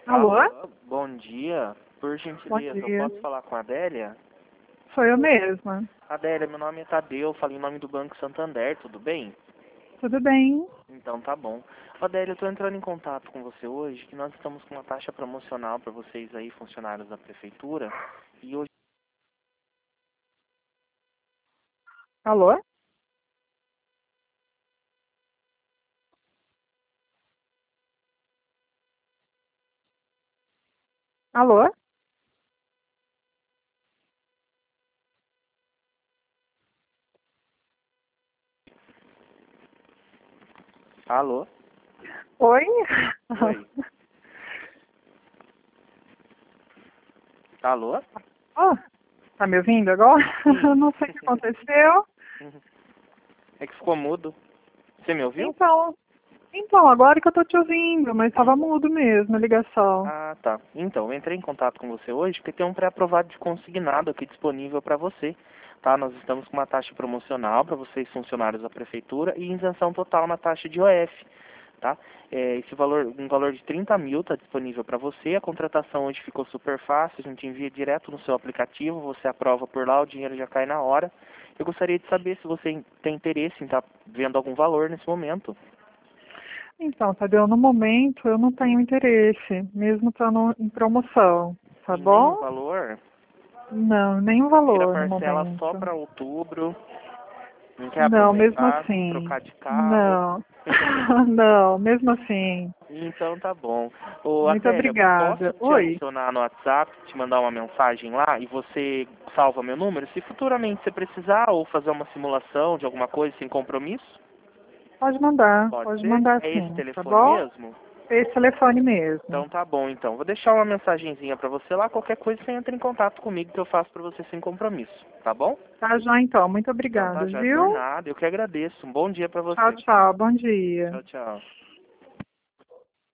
Alô? Alô, bom dia. Por Bom gentileza, eu dia. posso falar com a Adélia? Sou eu mesma. Adélia, meu nome é Tadeu, falo em nome do Banco Santander, tudo bem? Tudo bem? Então tá bom. Adélia, eu tô entrando em contato com você hoje, que nós estamos com uma taxa promocional para vocês aí, funcionários da prefeitura, e hoje... Alô? Alô? Alô? Oi? Oi. Alô? Oh, tá me ouvindo agora? Sim. Não sei o que aconteceu. É que ficou mudo. Você me ouviu? Então, agora que eu tô te ouvindo, mas estava mudo mesmo a ligação. Ah, tá. Então, eu entrei em contato com você hoje porque tem um pré-aprovado de consignado aqui disponível para você. Tá? Nós estamos com uma taxa promocional para vocês, funcionários da prefeitura, e isenção total na taxa de IOF. Tá? Esse valor, um valor de 30 mil está disponível para você. A contratação hoje ficou super fácil, a gente envia direto no seu aplicativo, você aprova por lá, o dinheiro já cai na hora. Eu gostaria de saber se você tem interesse em estar vendo algum valor nesse momento. Então, Tadeu, no momento eu não tenho interesse, mesmo estando em promoção, tá Em nenhum bom? valor? Não, nenhum Tira a valor no parcela só momento. para outubro. Não quer Não, mesmo aproveitar, assim. trocar de carro. Não. Não, mesmo assim. Então tá bom. Ô Muito Adélia, posso obrigada. te Oi, adicionar no WhatsApp, te mandar uma mensagem lá e você salva meu número? Se futuramente você precisar ou fazer uma simulação de alguma coisa sem compromisso, pode pode ser? mandar É esse sim, tá telefone bom? mesmo? Esse telefone mesmo. Então tá bom, então. Vou deixar uma mensagenzinha pra você lá, qualquer coisa você entra em contato comigo que eu faço pra você sem compromisso, tá bom? Tá já então, muito Então tá obrigada, já, por viu? nada, eu que agradeço. Um bom dia pra Tchau, você. tchau, bom dia. Tchau, tchau.